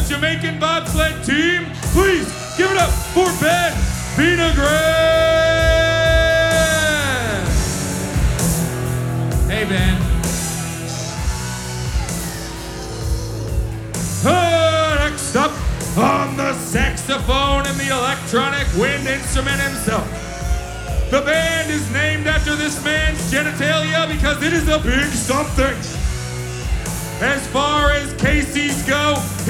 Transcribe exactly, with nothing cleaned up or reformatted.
the Jamaican bobsled team. Please give it up for Ben Vinogran. Hey, Ben. Uh, next up, on the saxophone and the electronic wind instrument himself. The band is named after this man's genitalia because it is a big something. As far as Casey's go,